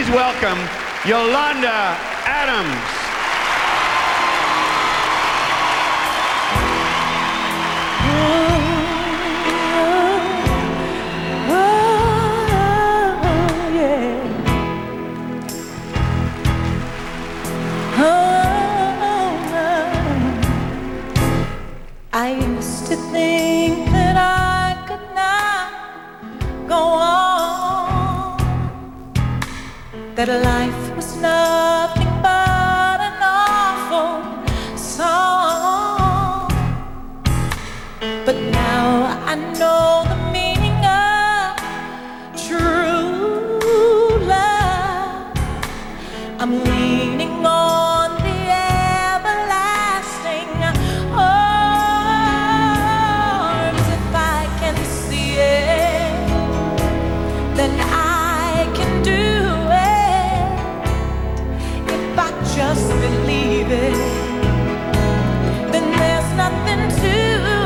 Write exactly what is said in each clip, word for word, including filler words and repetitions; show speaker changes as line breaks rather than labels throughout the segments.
welcome Yolanda Adams.
I used to think that I could not go on, that life was nothing but an awful song. But now I know the meaning of true love. I'm leaning on the everlasting arms. If I can see it, then I can do it. If I just believe it, then there's nothing to it.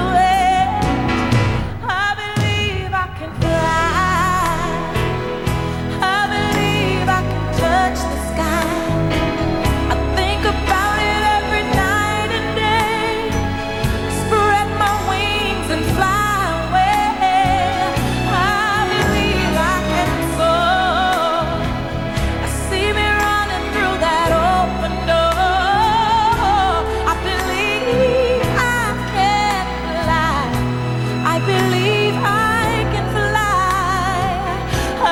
I believe I can fly. I believe I can touch the sky. I think about it every night and day. Spread my wings and fly away. I believe I can soar. I see me running through that open door. I believe I can fly. I believe I can fly. I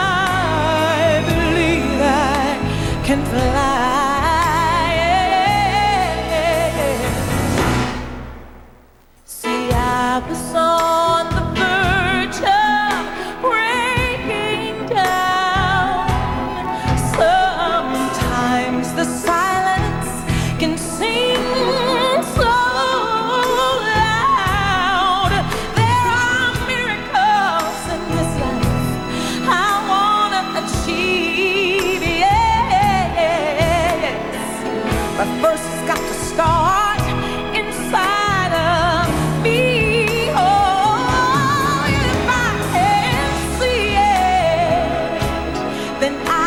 believe I can fly. See, I was on the verge of breaking down. Sometimes the silence can seem so loud. There are miracles in this life I wanna achieve, yes. But first it's got to start inside of me. Oh, if I can see it, then I